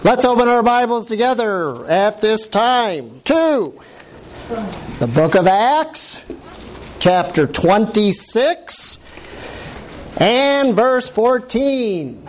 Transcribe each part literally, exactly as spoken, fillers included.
Let's open our Bibles together at this time to the book of Acts, chapter twenty-six, and verse fourteen.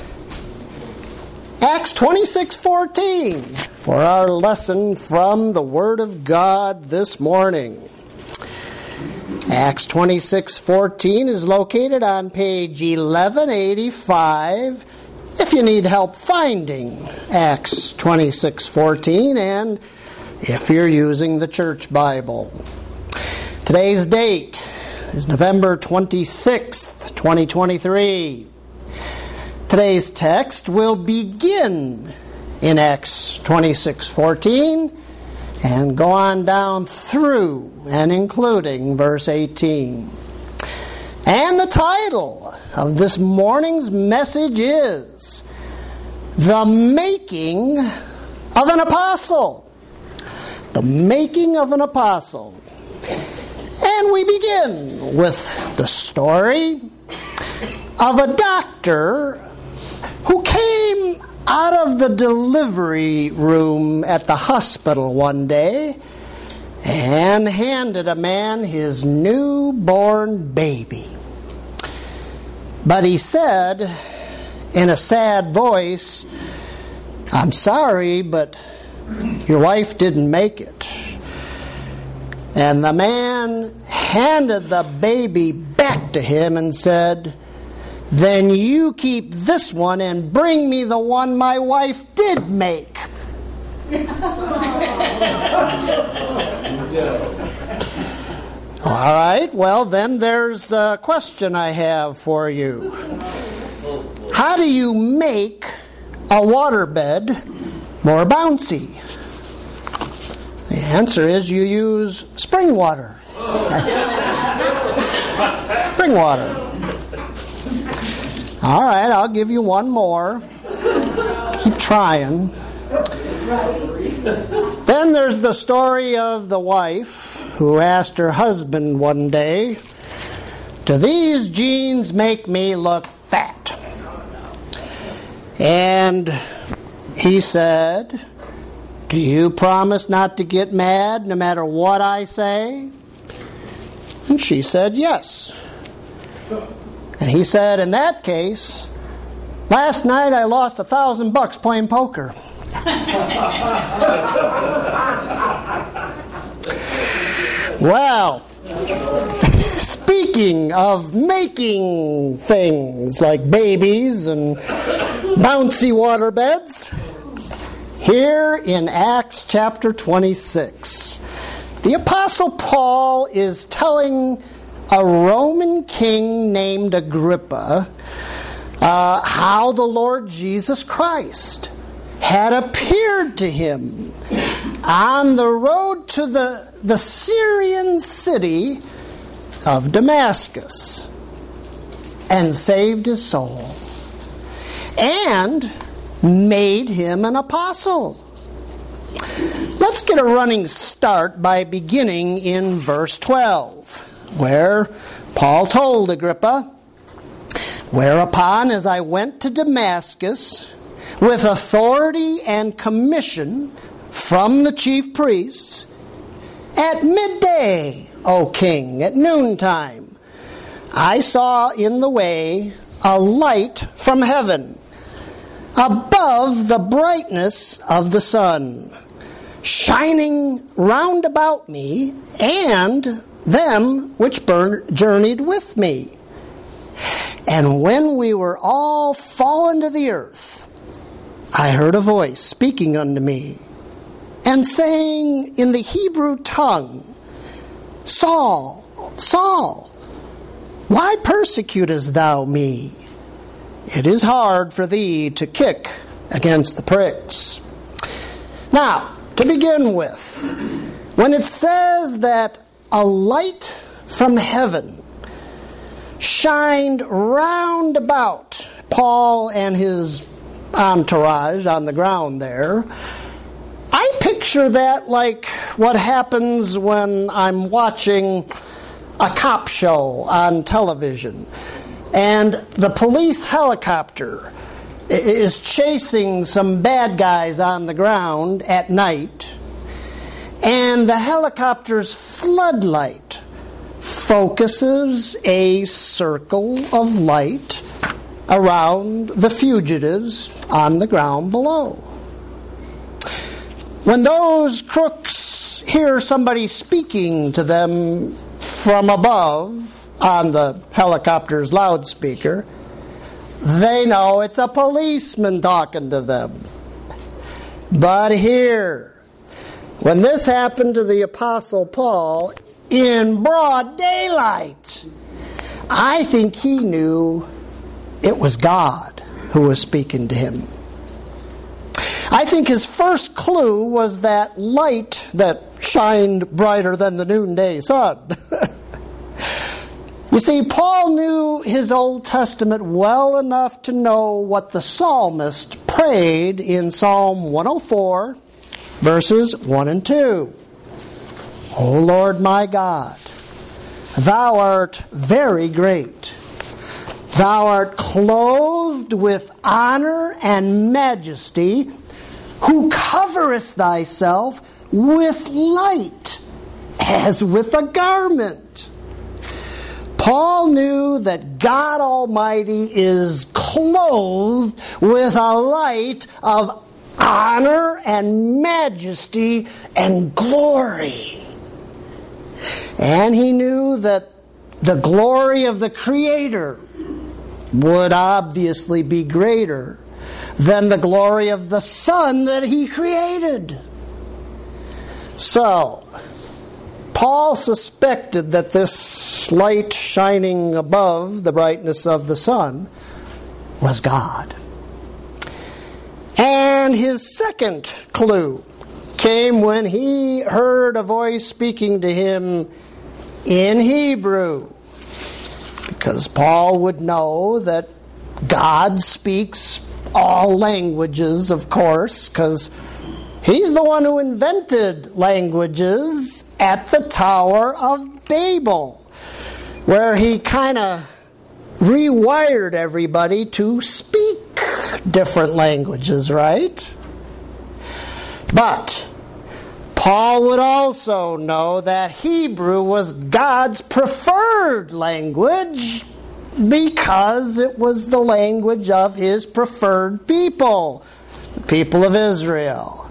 Acts twenty-six fourteen for our lesson from the Word of God this morning. Acts twenty-six fourteen is located on page eleven eighty-five if you need help finding Acts twenty-six fourteen and if you're using the Church Bible. Today's date is November twenty-sixth, twenty twenty-three. Today's text will begin in Acts twenty-six fourteen and go on down through and including verse eighteen. And the title of this morning's message is The Making of an Apostle. The Making of an Apostle. And we begin with the story of a doctor who came out of the delivery room at the hospital one day and handed a man his newborn baby. But he said in a sad voice, "I'm sorry, but your wife didn't make it." And the man handed the baby back to him and said, "Then you keep this one and bring me the one my wife did make." All right, well then there's a question I have for you. How do you make a waterbed more bouncy? The answer is you use spring water. Spring water. All right, I'll give you one more. Keep trying. Then there's the story of the wife who asked her husband one day, "Do these jeans make me look fat?" And he said, "Do you promise not to get mad no matter what I say?" And she said, "Yes." And he said, "In that case, last night I lost a thousand bucks playing poker." Well, speaking of making things like babies and bouncy waterbeds, here in Acts chapter twenty-six, the Apostle Paul is telling a Roman king named Agrippa uh, how the Lord Jesus Christ had appeared to him on the road to the, the Syrian city of Damascus and saved his soul and made him an apostle. Let's get a running start by beginning in verse twelve, where Paul told Agrippa, "Whereupon, as I went to Damascus with authority and commission from the chief priests, at midday, O king, at noontime, I saw in the way a light from heaven, above the brightness of the sun, shining round about me and them which journeyed with me. And when we were all fallen to the earth, I heard a voice speaking unto me, and saying in the Hebrew tongue, Saul, Saul, why persecutest thou me? It is hard for thee to kick against the pricks." Now, to begin with, when it says that a light from heaven shined round about Paul and his entourage on the ground there, I picture that like what happens when I'm watching a cop show on television and the police helicopter is chasing some bad guys on the ground at night, and the helicopter's floodlight focuses a circle of light around the fugitives on the ground below. When those crooks hear somebody speaking to them from above on the helicopter's loudspeaker, they know it's a policeman talking to them. But here, when this happened to the Apostle Paul in broad daylight, I think he knew it was God who was speaking to him. I think his first clue was that light that shined brighter than the noonday sun. You see, Paul knew his Old Testament well enough to know what the psalmist prayed in Psalm one oh four, verses one and two. O Lord my God, thou art very great. Thou art clothed with honor and majesty, who coverest thyself with light, as with a garment. Paul knew that God Almighty is clothed with a light of honor and majesty and glory. And he knew that the glory of the Creator would obviously be greater than the glory of the Son that he created. So, Paul suspected that this light shining above the brightness of the sun was God. And his second clue came when he heard a voice speaking to him in Hebrew. Because Paul would know that God speaks all languages, of course, because he's the one who invented languages at the Tower of Babel, where he kind of rewired everybody to speak different languages, right? But Paul would also know that Hebrew was God's preferred language because it was the language of his preferred people, the people of Israel.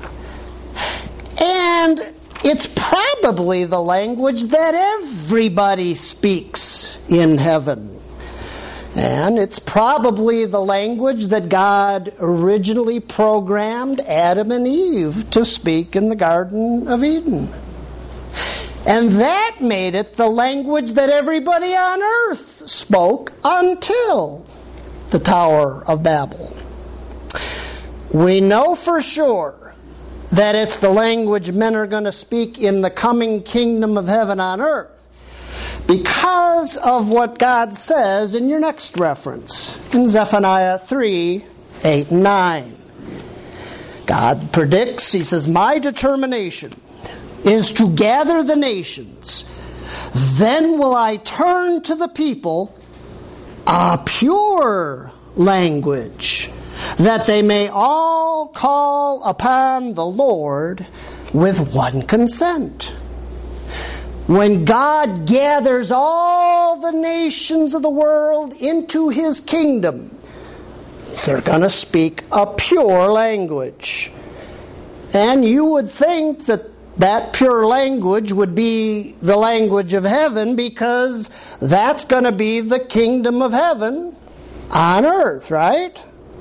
And it's probably the language that everybody speaks in heaven. And it's probably the language that God originally programmed Adam and Eve to speak in the Garden of Eden. And that made it the language that everybody on earth spoke until the Tower of Babel. We know for sure that it's the language men are going to speak in the coming kingdom of heaven on earth, because of what God says in your next reference, in Zephaniah three, eight and nine. God predicts, he says, my determination is to gather the nations. Then will I turn to the people a pure language, that they may all call upon the Lord with one consent. When God gathers all the nations of the world into his kingdom, they're going to speak a pure language. And you would think that that pure language would be the language of heaven, because that's going to be the kingdom of heaven on earth, right?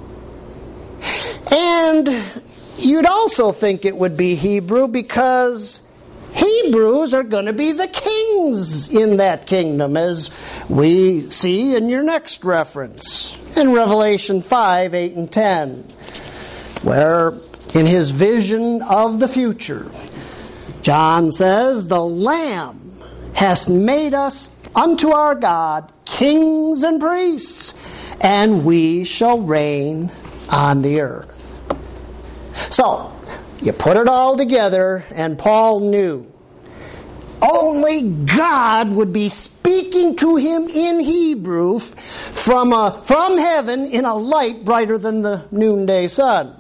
And you'd also think it would be Hebrew, because Hebrews are going to be the kings in that kingdom, as we see in your next reference, in Revelation five, eight, and ten, where in his vision of the future, John says, the Lamb has made us unto our God kings and priests, and we shall reign on the earth. So, you put it all together, and Paul knew only God would be speaking to him in Hebrew f- from, a, from heaven in a light brighter than the noonday sun.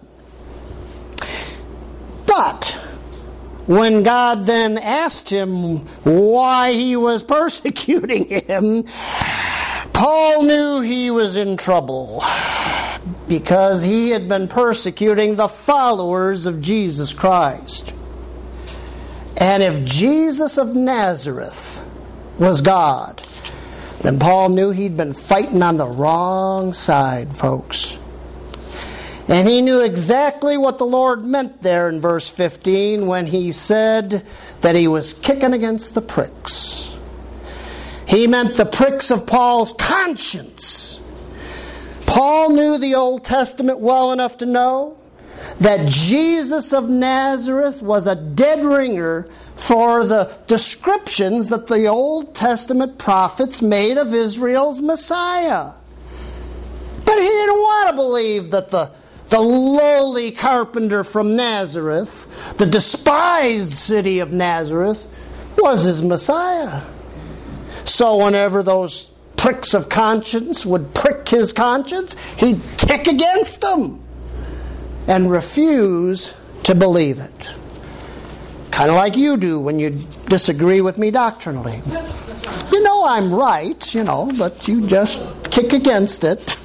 But when God then asked him why he was persecuting him, Paul knew he was in trouble because he had been persecuting the followers of Jesus Christ. And if Jesus of Nazareth was God, then Paul knew he'd been fighting on the wrong side, folks. And he knew exactly what the Lord meant there in verse fifteen when he said that he was kicking against the pricks. He meant the pricks of Paul's conscience. Paul knew the Old Testament well enough to know that Jesus of Nazareth was a dead ringer for the descriptions that the Old Testament prophets made of Israel's Messiah. But he didn't want to believe that the, the lowly carpenter from Nazareth, the despised city of Nazareth, was his Messiah. So whenever those pricks of conscience would prick his conscience, he'd kick against them and refuse to believe it. Kind of like you do when you disagree with me doctrinally. You know I'm right, you know, but you just kick against it.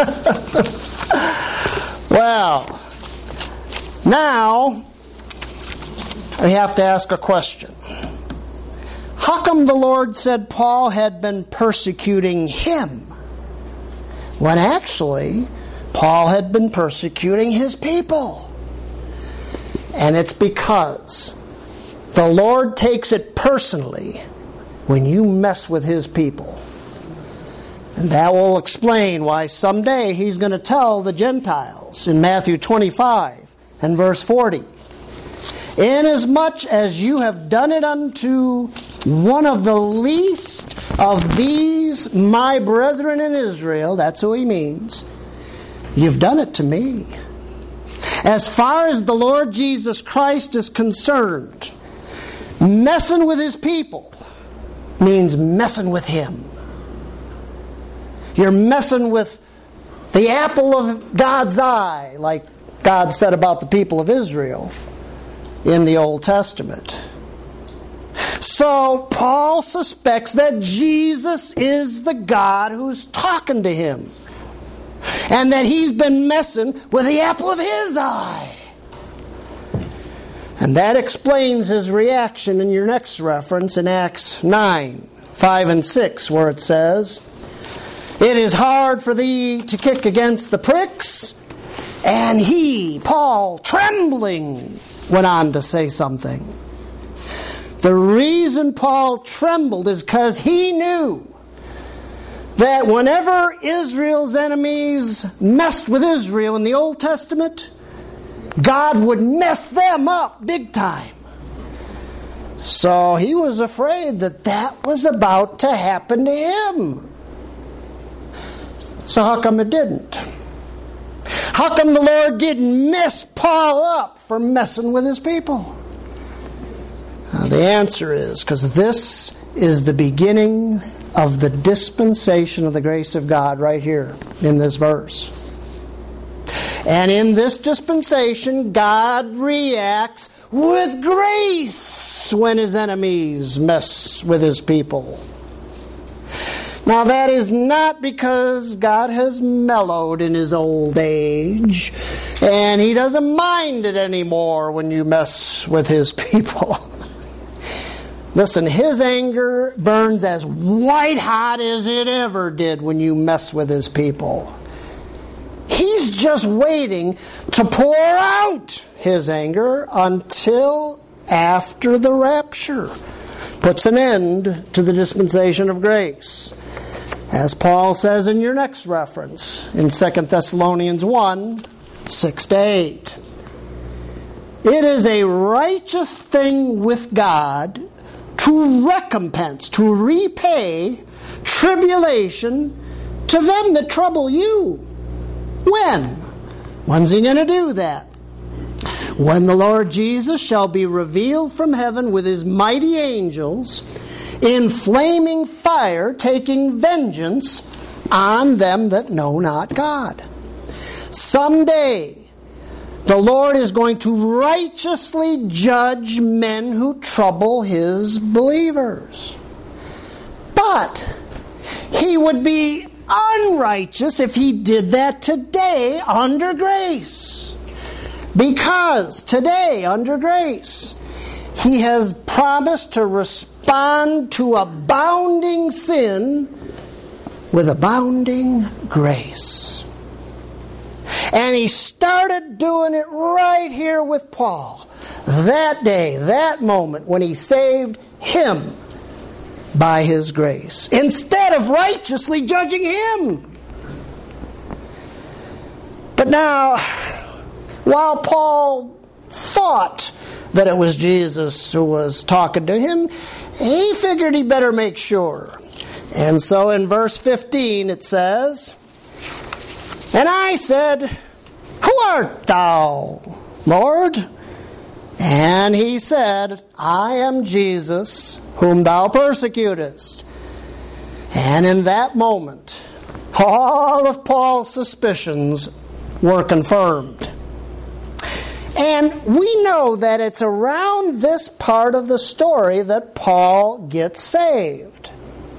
Well, now we have to ask a question. How come the Lord said Paul had been persecuting him when actually Paul had been persecuting his people? And it's because the Lord takes it personally when you mess with his people. And that will explain why someday he's going to tell the Gentiles in Matthew twenty-five and verse forty, "Inasmuch as you have done it unto one of the least of these my brethren in Israel," that's who he means, "you've done it to me." As far as the Lord Jesus Christ is concerned, messing with his people means messing with him. You're messing with the apple of God's eye, like God said about the people of Israel in the Old Testament. So Paul suspects that Jesus is the God who's talking to him, and that he's been messing with the apple of his eye. And that explains his reaction in your next reference in Acts nine, five and six, where it says, "It is hard for thee to kick against the pricks." And he, Paul, trembling, went on to say something. The reason Paul trembled is because he knew that whenever Israel's enemies messed with Israel in the Old Testament, God would mess them up big time. So he was afraid that that was about to happen to him. So how come it didn't? How come the Lord didn't mess Paul up for messing with his people? Now, the answer is because this is the beginning of the dispensation of the grace of God right here in this verse. And in this dispensation, God reacts with grace when his enemies mess with his people. Now, that is not because God has mellowed in his old age and he doesn't mind it anymore when you mess with his people. Listen, his anger burns as white hot as it ever did when you mess with his people. He's just waiting to pour out his anger until after the rapture puts an end to the dispensation of grace. As Paul says in your next reference, in Second Thessalonians one, six to eight. "It is a righteous thing with God to recompense, to repay tribulation to them that trouble you." When? When's he going to do that? "When the Lord Jesus shall be revealed from heaven with his mighty angels in flaming fire, taking vengeance on them that know not God. Someday, the Lord is going to righteously judge men who trouble His believers. But He would be unrighteous if He did that today under grace. Because today, under grace, He has promised to respond to abounding sin with abounding grace. And He started doing it right here with Paul. That day, that moment, when He saved him by His grace, instead of righteously judging him. But now, while Paul thought that it was Jesus who was talking to him, he figured he better make sure. And so in verse fifteen it says, "And I said, Who art thou, Lord? And He said, I am Jesus, whom thou persecutest." And in that moment, all of Paul's suspicions were confirmed. And we know that it's around this part of the story that Paul gets saved.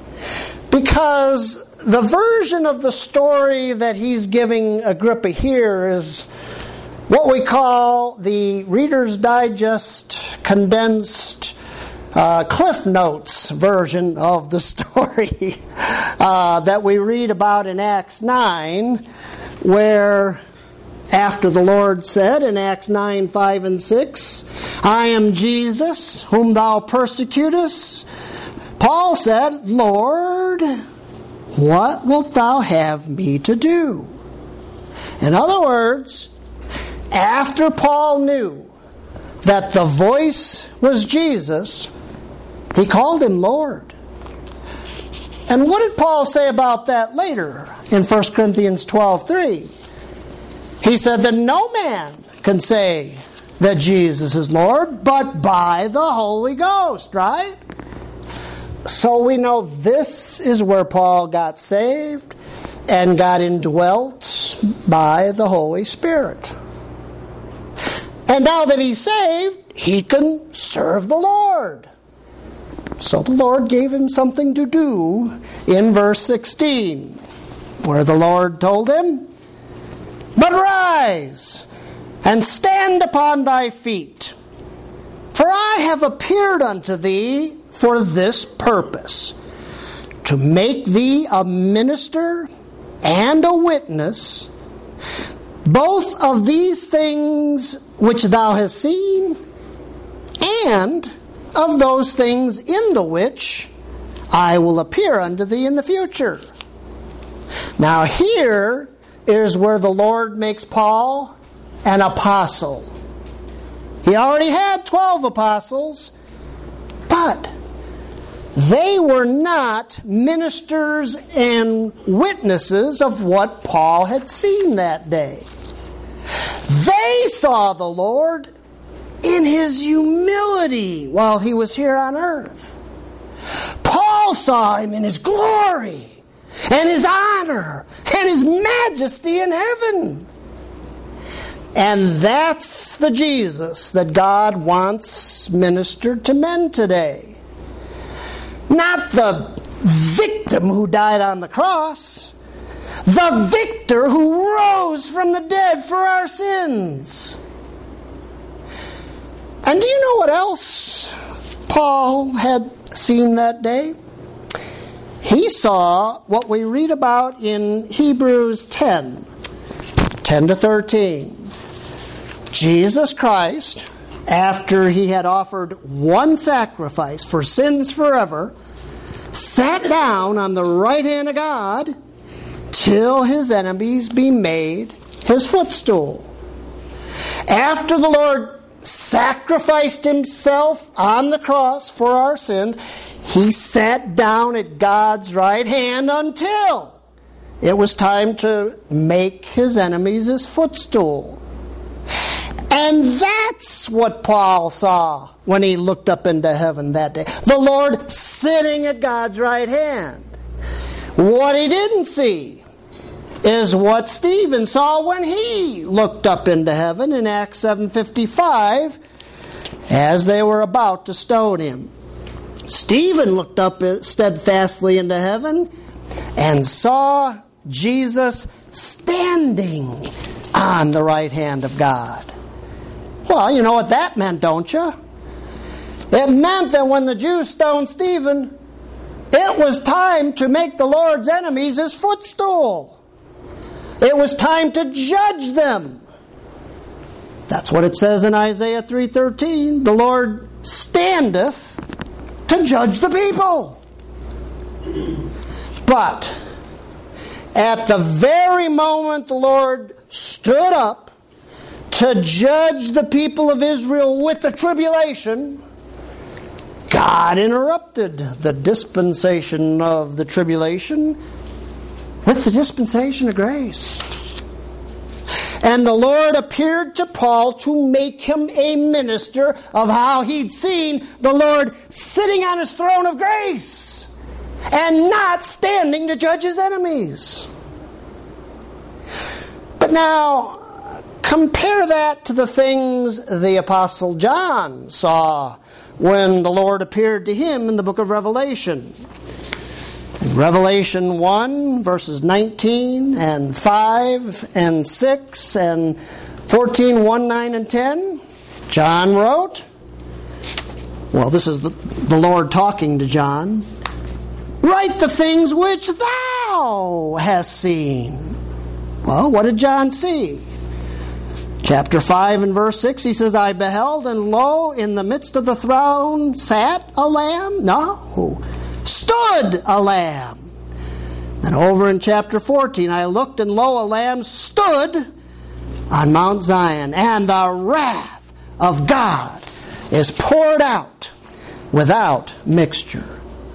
Because the version of the story that he's giving Agrippa here is what we call the Reader's Digest condensed uh, Cliff Notes version of the story uh, that we read about in Acts nine, where after the Lord said in Acts nine, five and six, "I am Jesus, whom thou persecutest," Paul said, "Lord, what wilt thou have me to do?" In other words, after Paul knew that the voice was Jesus, he called him Lord. And what did Paul say about that later in First Corinthians twelve three? He said that no man can say that Jesus is Lord but by the Holy Ghost, right? So we know this is where Paul got saved and got indwelt by the Holy Spirit. And now that he's saved, he can serve the Lord. So the Lord gave him something to do in verse sixteen, where the Lord told him, "But rise and stand upon thy feet, for I have appeared unto thee for this purpose, to make thee a minister and a witness, both of these things which thou hast seen, and of those things in the which I will appear unto thee in the future." Now here is where the Lord makes Paul an apostle. He already had twelve apostles, but they were not ministers and witnesses of what Paul had seen that day. They saw the Lord in His humility while He was here on earth. Paul saw Him in His glory and His honor and His majesty in heaven. And that's the Jesus that God wants ministered to men today. Not the victim who died on the cross, the victor who rose from the dead for our sins. And do you know what else Paul had seen that day? He saw what we read about in Hebrews ten, ten to thirteen. Jesus Christ, after He had offered one sacrifice for sins forever, sat down on the right hand of God till His enemies be made His footstool. After the Lord sacrificed Himself on the cross for our sins, He sat down at God's right hand until it was time to make His enemies His footstool. And that's what Paul saw when he looked up into heaven that day. The Lord sitting at God's right hand. What he didn't see is what Stephen saw when he looked up into heaven in Acts seven fifty-five as they were about to stone him. Stephen looked up steadfastly into heaven and saw Jesus standing on the right hand of God. Well, you know what that meant, don't you? It meant that when the Jews stoned Stephen, it was time to make the Lord's enemies his footstool. It was time to judge them. That's what it says in Isaiah three thirteen. The Lord standeth to judge the people. But at the very moment the Lord stood up to judge the people of Israel with the tribulation, God interrupted the dispensation of the tribulation with the dispensation of grace. And the Lord appeared to Paul to make him a minister of how he'd seen the Lord sitting on his throne of grace and not standing to judge his enemies. But now, compare that to the things the Apostle John saw when the Lord appeared to him in the book of Revelation. In Revelation one, verses nineteen and five and six and fourteen, one, nine, and ten, John wrote, well, this is the, the Lord talking to John, "Write the things which thou hast seen." Well, what did John see? Chapter five and verse six, he says, "I beheld, and lo, in the midst of the throne sat a lamb." No. Stood a lamb. And over in chapter fourteen, "I looked, and lo, a lamb stood on Mount Zion, and the wrath of God is poured out without mixture."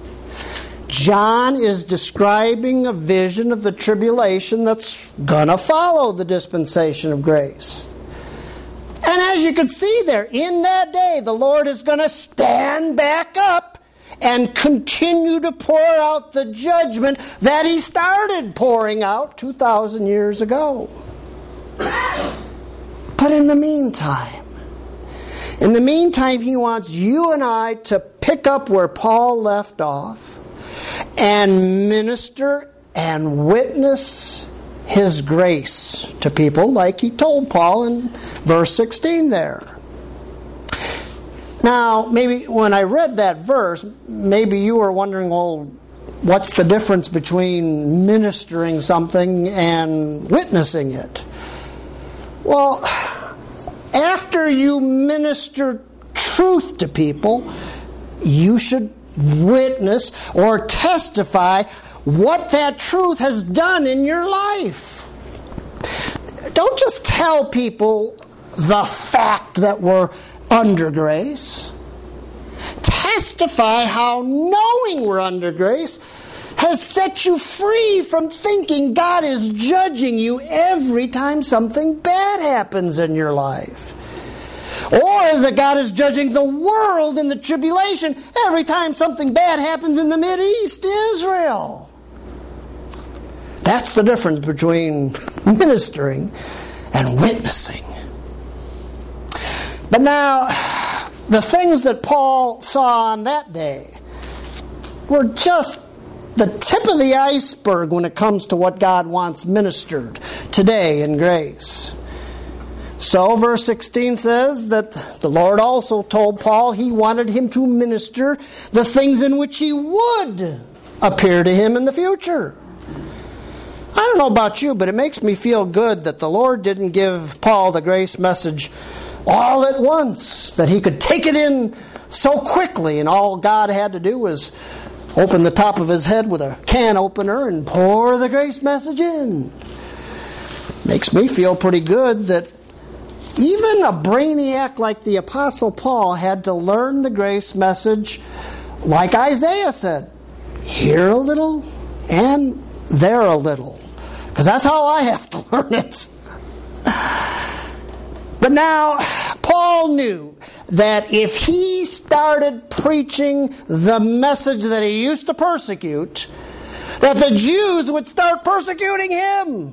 John is describing a vision of the tribulation that's going to follow the dispensation of grace. And as you can see there, in that day, the Lord is going to stand back up and continue to pour out the judgment that he started pouring out two thousand years ago. But in the meantime, in the meantime, he wants you and I to pick up where Paul left off and minister and witness his grace to people like he told Paul in verse sixteen there. Now, maybe when I read that verse, maybe you were wondering, well, what's the difference between ministering something and witnessing it? Well, after you minister truth to people, you should witness or testify what that truth has done in your life. Don't just tell people the fact that we're under grace. Testify how knowing we're under grace has set you free from thinking God is judging you every time something bad happens in your life. Or that God is judging the world in the tribulation every time something bad happens in the Mideast, Israel. That's the difference between ministering and witnessing. But now, the things that Paul saw on that day were just the tip of the iceberg when it comes to what God wants ministered today in grace. So, verse sixteen says that the Lord also told Paul he wanted him to minister the things in which he would appear to him in the future. I don't know about you, but it makes me feel good that the Lord didn't give Paul the grace message all at once, that he could take it in so quickly, and all God had to do was open the top of his head with a can opener and pour the grace message in. Makes me feel pretty good that even a brainiac like the Apostle Paul had to learn the grace message like Isaiah said, here a little and there a little. Because that's how I have to learn it. But now, Paul knew that if he started preaching the message that he used to persecute, that the Jews would start persecuting him.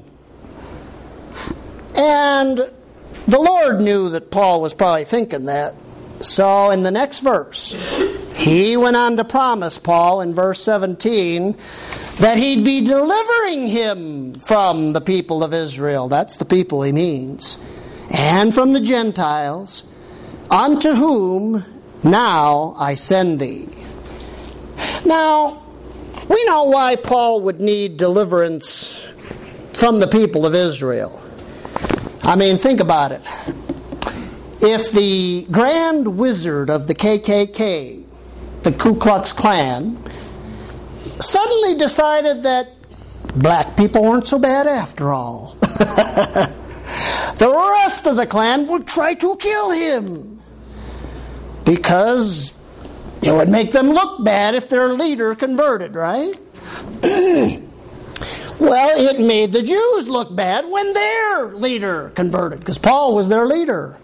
And the Lord knew that Paul was probably thinking that. So in the next verse, he went on to promise Paul in verse seventeen that he'd be delivering him from the people of Israel. That's the people he means. And from the Gentiles, unto whom now I send thee. Now, we know why Paul would need deliverance from the people of Israel. I mean, think about it. If the grand wizard of the K K K, the Ku Klux Klan, suddenly decided that black people weren't so bad after all, the rest of the Klan would try to kill him because it would make them look bad if their leader converted, right? Well, it made the Jews look bad when their leader converted, because Paul was their leader.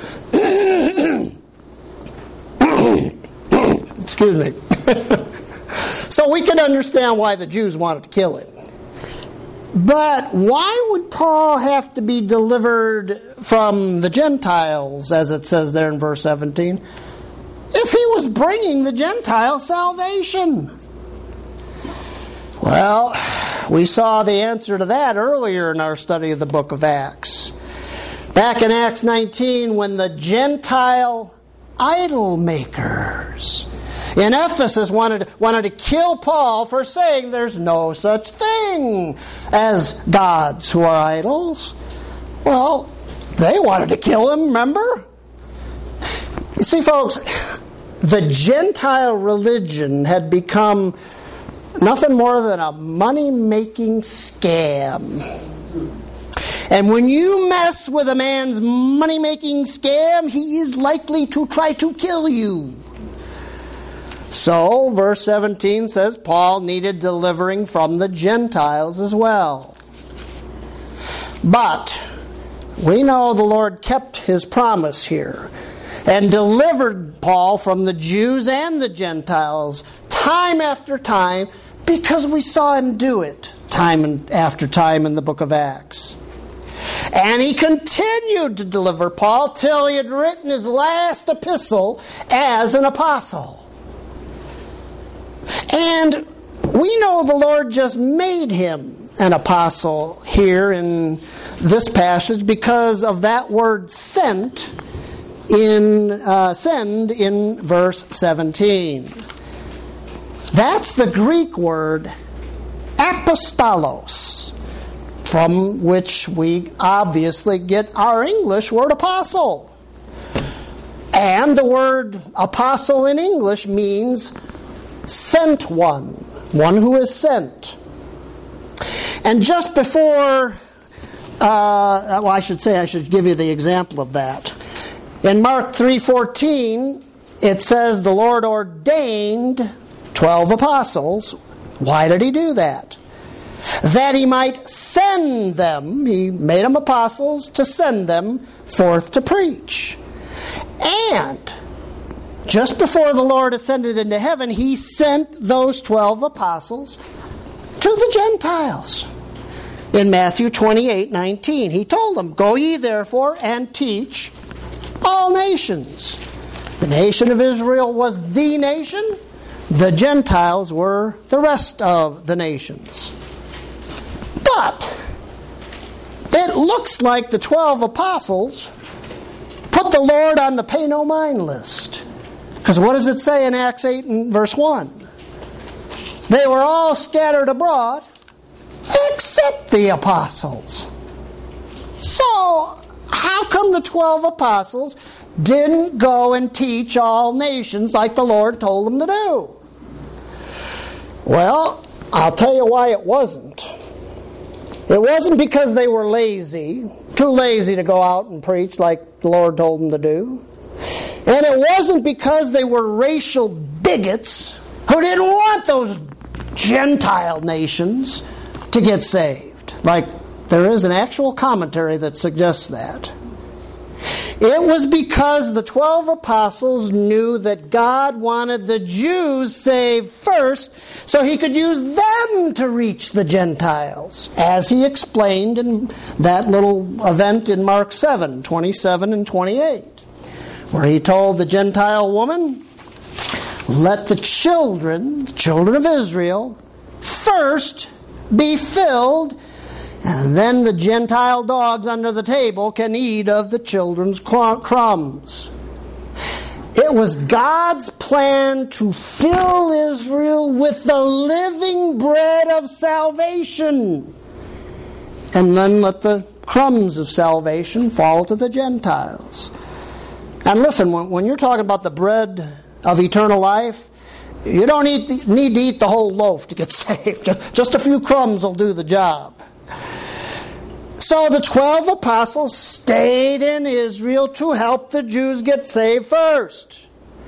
Excuse me. So we can understand why the Jews wanted to kill him. But why would Paul have to be delivered from the Gentiles, as it says there in verse seventeen, if he was bringing the Gentiles salvation? Well, we saw the answer to that earlier in our study of the book of Acts. Back in Acts nineteen, when the Gentile idol makers in Ephesus wanted, wanted to kill Paul for saying there's no such thing as gods who are idols. Well, they wanted to kill him, remember? You see, folks, the Gentile religion had become nothing more than a money-making scam. And when you mess with a man's money-making scam, he is likely to try to kill you. So, verse seventeen says Paul needed delivering from the Gentiles as well. But we know the Lord kept his promise here and delivered Paul from the Jews and the Gentiles time after time, because we saw him do it time after time in the book of Acts. And he continued to deliver Paul till he had written his last epistle as an apostle. And we know the Lord just made him an apostle here in this passage because of that word sent in uh, send in verse seventeen. That's the Greek word apostolos, from which we obviously get our English word apostle. And the word apostle in English means sent one, one who is sent. And just before, uh, well, I should say, I should give you the example of that. In Mark three fourteen, it says the Lord ordained twelve apostles. Why did he do that? That he might send them, he made them apostles to send them forth to preach. And just before the Lord ascended into heaven, he sent those twelve apostles to the Gentiles. In Matthew twenty-eight nineteen, he told them, "Go ye therefore and teach all nations." The nation of Israel was the nation. The Gentiles were the rest of the nations. But it looks like the twelve apostles put the Lord on the pay no mind list. Because what does it say in Acts eight and verse one? They were all scattered abroad except the apostles. So, how come the twelve apostles didn't go and teach all nations like the Lord told them to do? Well, I'll tell you why it wasn't. It wasn't because they were lazy, too lazy to go out and preach like the Lord told them to do. And it wasn't because they were racial bigots who didn't want those Gentile nations to get saved. Like, there is an actual commentary that suggests that. It was because the twelve apostles knew that God wanted the Jews saved first so he could use them to reach the Gentiles, as he explained in that little event in Mark seven, twenty-seven and twenty-eight, where he told the Gentile woman, let the children, the children of Israel, first be filled, and then the Gentile dogs under the table can eat of the children's crumbs. It was God's plan to fill Israel with the living bread of salvation, and then let the crumbs of salvation fall to the Gentiles. And listen, when, when you're talking about the bread of eternal life, you don't eat the, need to eat the whole loaf to get saved. Just, just a few crumbs will do the job. So the twelve apostles stayed in Israel to help the Jews get saved first.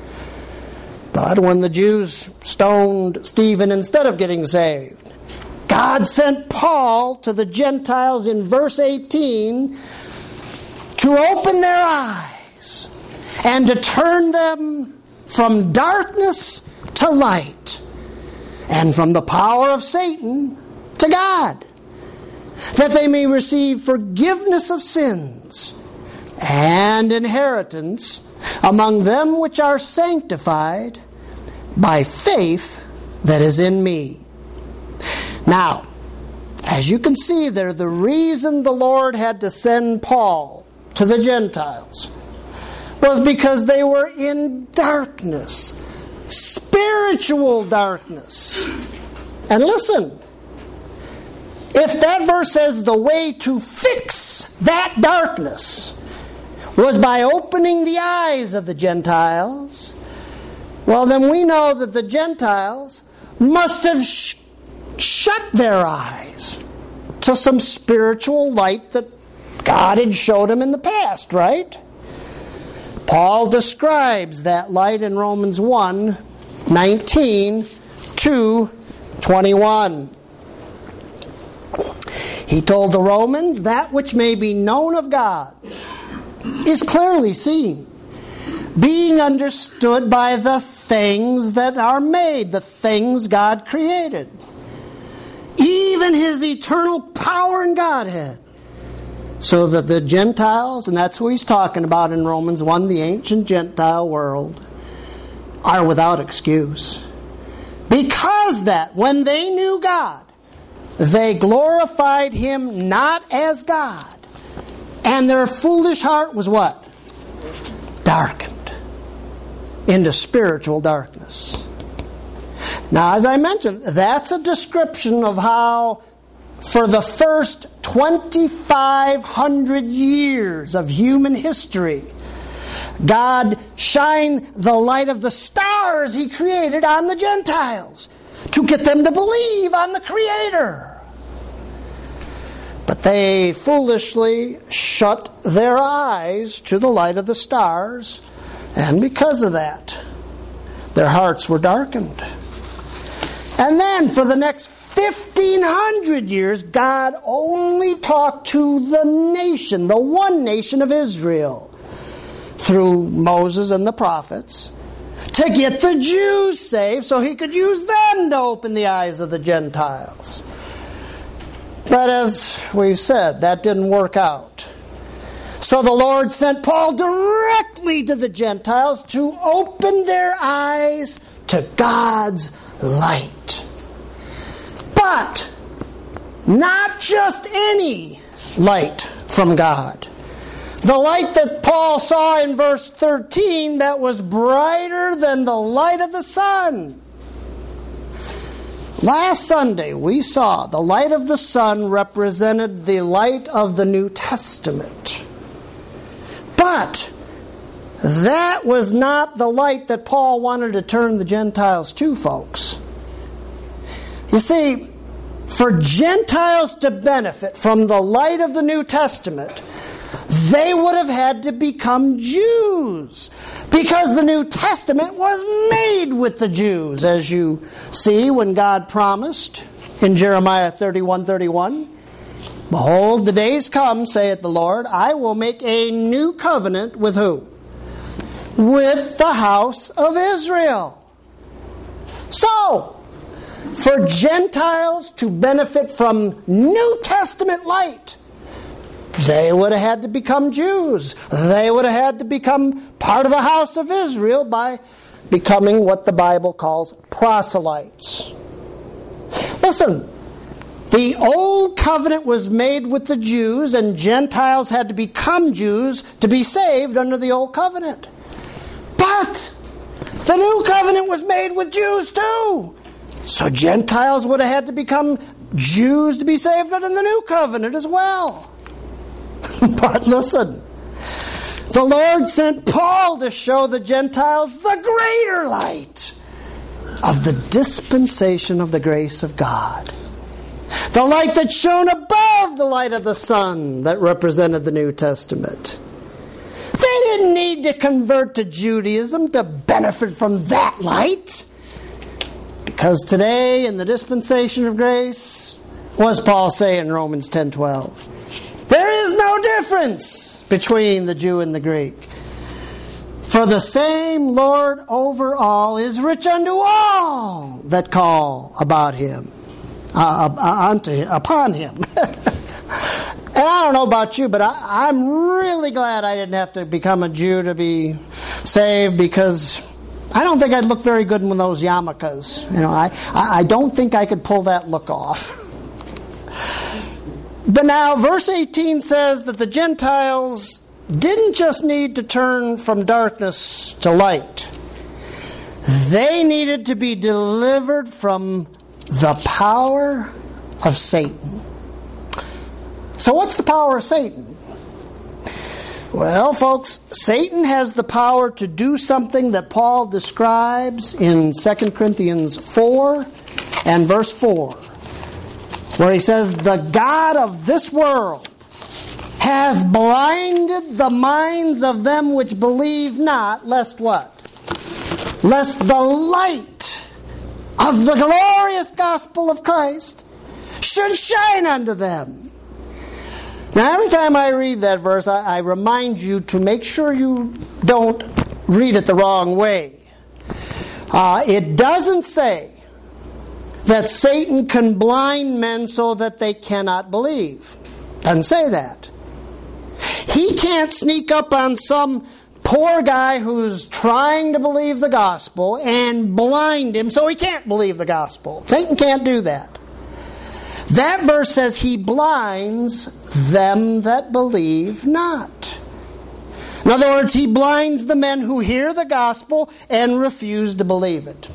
But when the Jews stoned Stephen instead of getting saved, God sent Paul to the Gentiles in verse eighteen to open their eyes and to turn them from darkness to light, and from the power of Satan to God, that they may receive forgiveness of sins and inheritance among them which are sanctified by faith that is in me. Now, as you can see there, the reason the Lord had to send Paul to the Gentiles was because they were in darkness, spiritual darkness. And listen, if that verse says the way to fix that darkness was by opening the eyes of the Gentiles, well, then we know that the Gentiles must have sh- shut their eyes to some spiritual light that God had showed them in the past, right? Paul describes that light in Romans one, nineteen to twenty-one. He told the Romans, that which may be known of God is clearly seen, being understood by the things that are made, the things God created, even his eternal power and Godhead. So that the Gentiles, and that's what he's talking about in Romans one, the ancient Gentile world, are without excuse. Because that, when they knew God, they glorified him not as God. And their foolish heart was what? Darkened into spiritual darkness. Now, as I mentioned, that's a description of how for the first twenty-five hundred years of human history, God shined the light of the stars he created on the Gentiles to get them to believe on the Creator. But they foolishly shut their eyes to the light of the stars, and because of that, their hearts were darkened. And then for the next fifteen hundred years, God only talked to the nation, the one nation of Israel, through Moses and the prophets, to get the Jews saved so he could use them to open the eyes of the Gentiles. But as we've said, that didn't work out. So the Lord sent Paul directly to the Gentiles to open their eyes to God's light. But not just any light from God. The light that Paul saw in verse thirteen that was brighter than the light of the sun. Last Sunday we saw the light of the sun represented the light of the New Testament. But that was not the light that Paul wanted to turn the Gentiles to, folks. You see, for Gentiles to benefit from the light of the New Testament, they would have had to become Jews, because the New Testament was made with the Jews, as you see when God promised in Jeremiah thirty-one thirty-one, Behold, the days come, saith the Lord, I will make a new covenant with who? With the house of Israel. So, for Gentiles to benefit from New Testament light, they would have had to become Jews. They would have had to become part of the house of Israel by becoming what the Bible calls proselytes. Listen, the old covenant was made with the Jews, and Gentiles had to become Jews to be saved under the old covenant. But the new covenant was made with Jews too. So Gentiles would have had to become Jews to be saved under the new covenant as well. But listen, the Lord sent Paul to show the Gentiles the greater light of the dispensation of the grace of God. The light that shone above the light of the sun that represented the New Testament. They didn't need to convert to Judaism to benefit from that light. Because today, in the dispensation of grace, what does Paul say in Romans ten twelve? There is no difference between the Jew and the Greek. For the same Lord over all is rich unto all that call about him, uh, uh, unto, upon him. And I don't know about you, but I, I'm really glad I didn't have to become a Jew to be saved, because I don't think I'd look very good in those yarmulkes. You know, I, I don't think I could pull that look off. But now, verse eighteen says that the Gentiles didn't just need to turn from darkness to light. They needed to be delivered from the power of Satan. So what's the power of Satan? Well, folks, Satan has the power to do something that Paul describes in Second Corinthians four and verse four, where he says, the God of this world hath blinded the minds of them which believe not, lest what? Lest the light of the glorious gospel of Christ should shine unto them. Now, every time I read that verse, I, I remind you to make sure you don't read it the wrong way. Uh, it doesn't say that Satan can blind men so that they cannot believe. Doesn't say that. He can't sneak up on some poor guy who's trying to believe the gospel and blind him so he can't believe the gospel. Satan can't do that. That verse says he blinds them that believe not. In other words, he blinds the men who hear the gospel and refuse to believe it.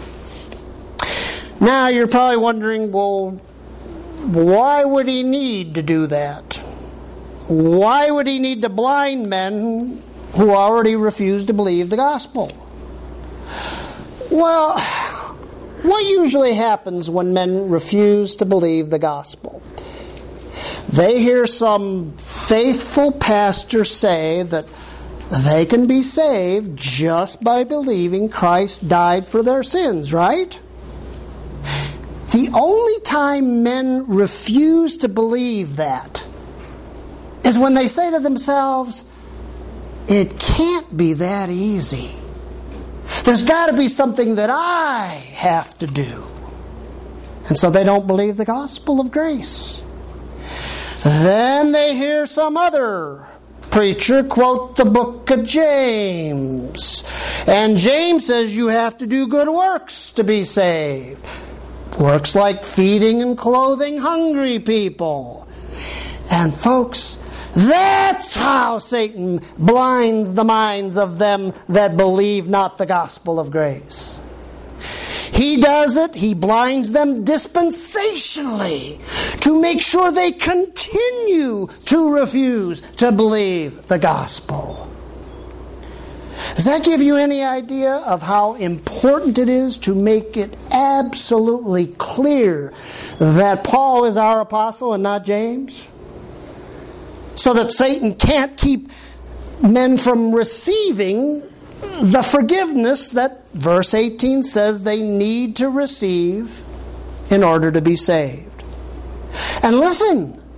Now you're probably wondering, well, why would he need to do that? Why would he need to blind men who already refuse to believe the gospel? Well, what usually happens when men refuse to believe the gospel? They hear some faithful pastor say that they can be saved just by believing Christ died for their sins, right? The only time men refuse to believe that is when they say to themselves, it can't be that easy. There's got to be something that I have to do. And so they don't believe the gospel of grace. Then they hear some other preacher quote the book of James. And James says you have to do good works to be saved. Works like feeding and clothing hungry people. And folks, that's how Satan blinds the minds of them that believe not the gospel of grace. He does it, he blinds them dispensationally to make sure they continue to refuse to believe the gospel. Does that give you any idea of how important it is to make it absolutely clear that Paul is our apostle and not James? So that Satan can't keep men from receiving the forgiveness that verse eighteen says they need to receive in order to be saved. And listen,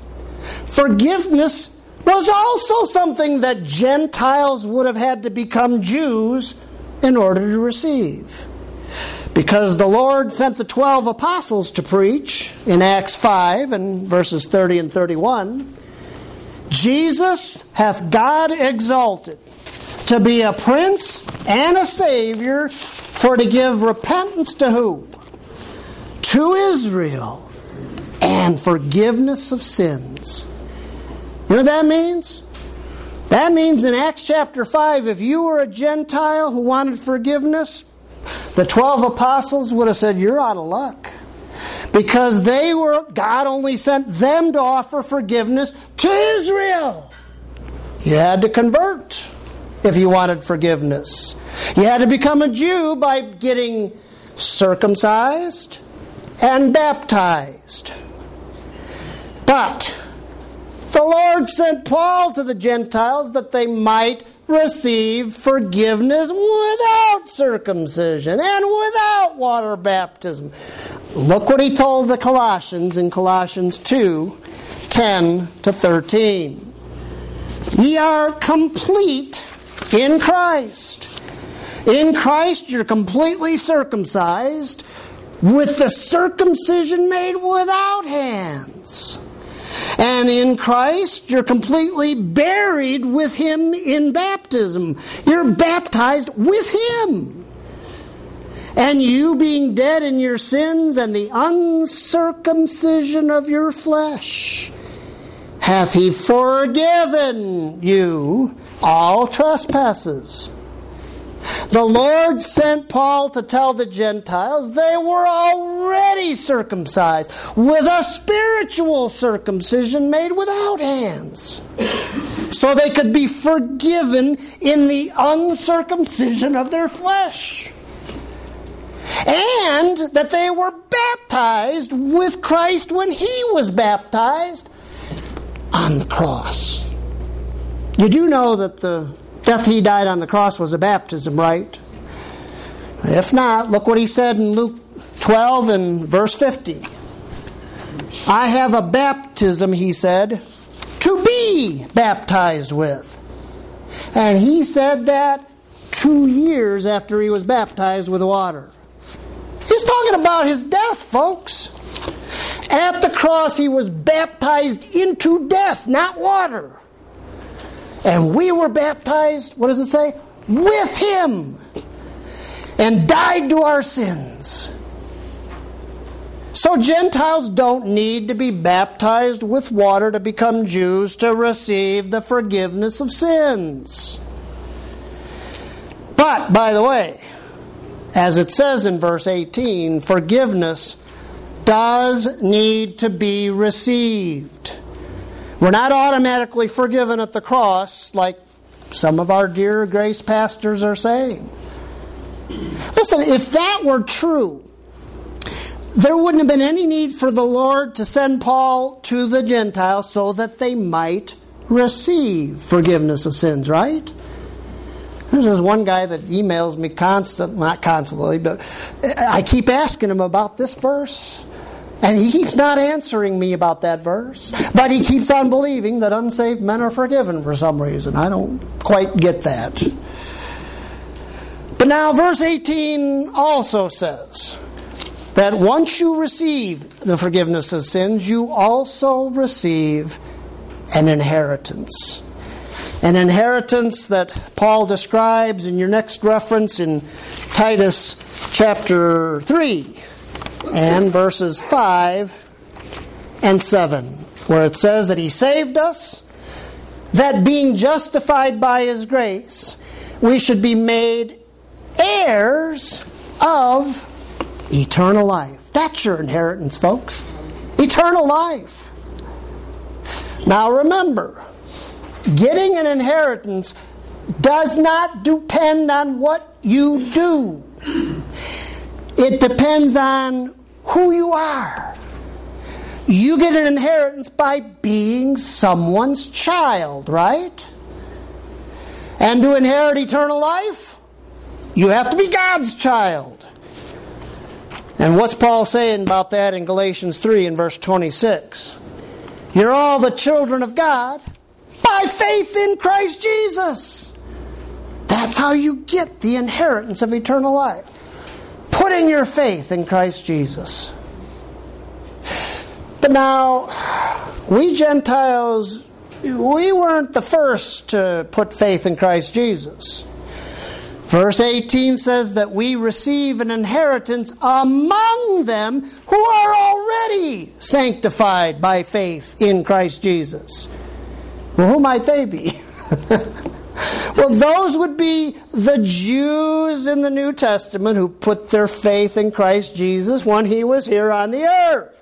forgiveness was also something that Gentiles would have had to become Jews in order to receive. Because the Lord sent the twelve apostles to preach in Acts five and verses thirty and thirty-one, Jesus hath God exalted to be a prince and a savior, for to give repentance to who? To Israel, and forgiveness of sins. You know what that means? That means in Acts chapter five, if you were a Gentile who wanted forgiveness, the twelve apostles would have said, you're out of luck. Because they were, God only sent them to offer forgiveness to Israel. You had to convert if you wanted forgiveness. You had to become a Jew by getting circumcised and baptized. But the Lord sent Paul to the Gentiles that they might receive forgiveness without circumcision and without water baptism. Look what he told the Colossians in Colossians two, ten to thirteen. Ye are complete in Christ. In Christ you're completely circumcised, with the circumcision made without hands. And in Christ, you're completely buried with Him in baptism. You're baptized with Him. And you, being dead in your sins and the uncircumcision of your flesh, hath He forgiven you all trespasses. The Lord sent Paul to tell the Gentiles they were already circumcised with a spiritual circumcision made without hands, so they could be forgiven in the uncircumcision of their flesh, and that they were baptized with Christ when He was baptized on the cross. You do know that the death He died on the cross was a baptism, right? If not, look what He said in Luke twelve and verse fifty. I have a baptism, He said, to be baptized with. And He said that two years after He was baptized with water. He's talking about His death, folks. At the cross He was baptized into death, not water. And we were baptized, what does it say? With Him. And died to our sins. So Gentiles don't need to be baptized with water to become Jews to receive the forgiveness of sins. But, by the way, as it says in verse eighteen, forgiveness does need to be received. We're not automatically forgiven at the cross like some of our dear grace pastors are saying. Listen, if that were true, there wouldn't have been any need for the Lord to send Paul to the Gentiles so that they might receive forgiveness of sins, right? There's this one guy that emails me constantly, not constantly, but I keep asking him about this verse. And he keeps not answering me about that verse. But he keeps on believing that unsaved men are forgiven for some reason. I don't quite get that. But now verse eighteen also says that once you receive the forgiveness of sins, you also receive an inheritance. An inheritance that Paul describes in your next reference in Titus chapter three. And verses five and seven, where it says that He saved us, that being justified by His grace, we should be made heirs of eternal life. That's your inheritance, folks. Eternal life. Now remember, getting an inheritance does not depend on what you do. It depends on who you are. You get an inheritance by being someone's child, right? And to inherit eternal life, you have to be God's child. And what's Paul saying about that in Galatians three and verse twenty-six? You're all the children of God by faith in Christ Jesus. That's how you get the inheritance of eternal life. Putting your faith in Christ Jesus. But now, we Gentiles, we weren't the first to put faith in Christ Jesus. Verse eighteen says that we receive an inheritance among them who are already sanctified by faith in Christ Jesus. Well, who might they be? Well, those would be the Jews in the New Testament who put their faith in Christ Jesus when He was here on the earth.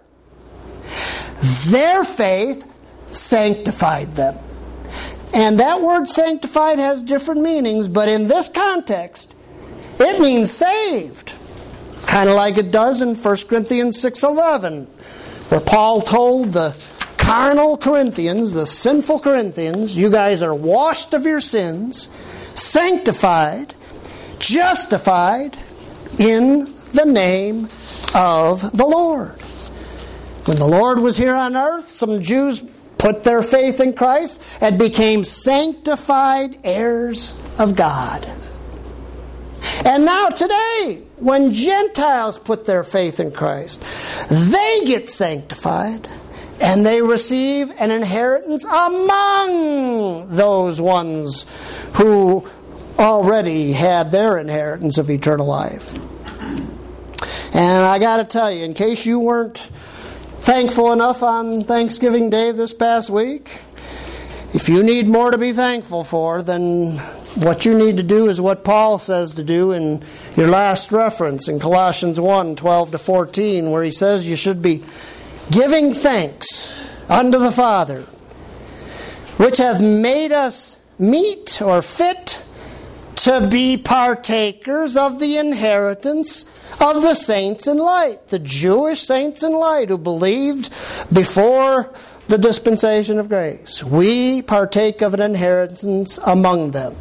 Their faith sanctified them. And that word sanctified has different meanings, but in this context, it means saved. Kind of like it does in First Corinthians six eleven, where Paul told the carnal Corinthians, the sinful Corinthians, you guys are washed of your sins, sanctified, justified in the name of the Lord. When the Lord was here on earth, some Jews put their faith in Christ and became sanctified heirs of God. And now today, when Gentiles put their faith in Christ, they get sanctified and they receive an inheritance among those ones who already had their inheritance of eternal life. And I got to tell you, in case you weren't thankful enough on Thanksgiving Day this past week, if you need more to be thankful for, then what you need to do is what Paul says to do in your last reference in Colossians one, twelve to fourteen, where he says you should be giving thanks unto the Father, which hath made us meet or fit to be partakers of the inheritance of the saints in light, the Jewish saints in light who believed before the dispensation of grace. We partake of an inheritance among them,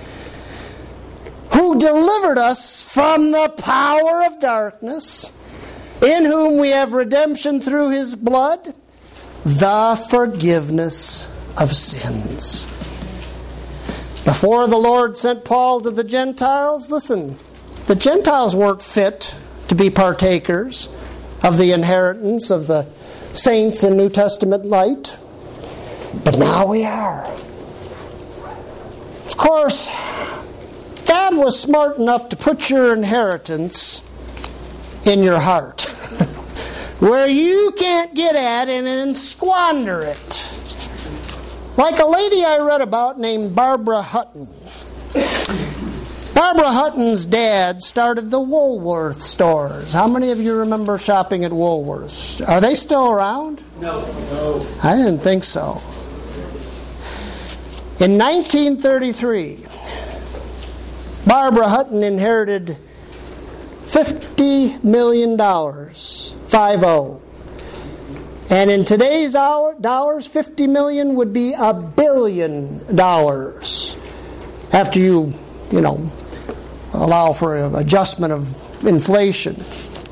who delivered us from the power of darkness, in whom we have redemption through His blood, the forgiveness of sins. Before the Lord sent Paul to the Gentiles, listen, the Gentiles weren't fit to be partakers of the inheritance of the saints in New Testament light, but now we are. Of course, God was smart enough to put your inheritance in your heart, where you can't get at it and squander it. Like a lady I read about named Barbara Hutton. Barbara Hutton's dad started the Woolworth stores. How many of you remember shopping at Woolworths? Are they still around? No. No. I didn't think so. In nineteen thirty-three, Barbara Hutton inherited fifty million dollars, five oh. And in today's hour, dollars, fifty million would be a billion dollars. After you, you know, allow for an adjustment of inflation.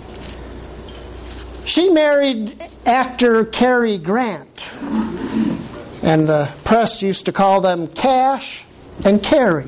She married actor Cary Grant. And the press used to call them Cash and Cary.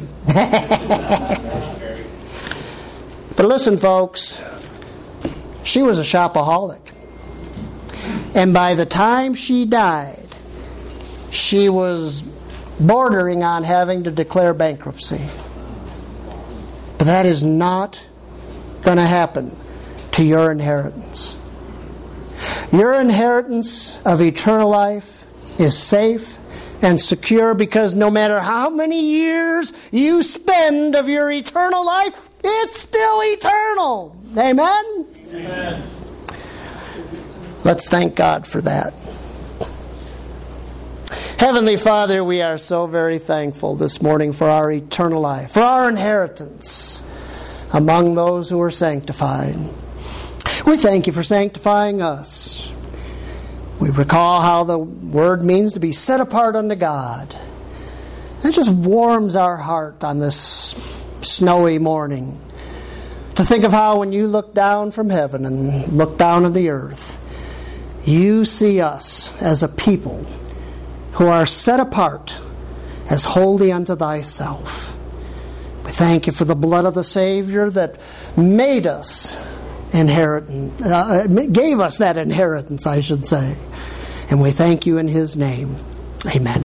But listen, folks, she was a shopaholic. And by the time she died, she was bordering on having to declare bankruptcy. But that is not going to happen to your inheritance. Your inheritance of eternal life is safe and secure, because no matter how many years you spend of your eternal life, it's still eternal. Amen? Amen. Let's thank God for that. Heavenly Father, we are so very thankful this morning for our eternal life, for our inheritance among those who are sanctified. We thank you for sanctifying us. We recall how the word means to be set apart unto God. It just warms our heart on this snowy morning to think of how when you look down from heaven and look down on the earth, You see us as a people who are set apart as holy unto thyself. We thank you for the blood of the Savior that made us inheritance, uh, gave us that inheritance, I should say. And we thank you in his name. Amen.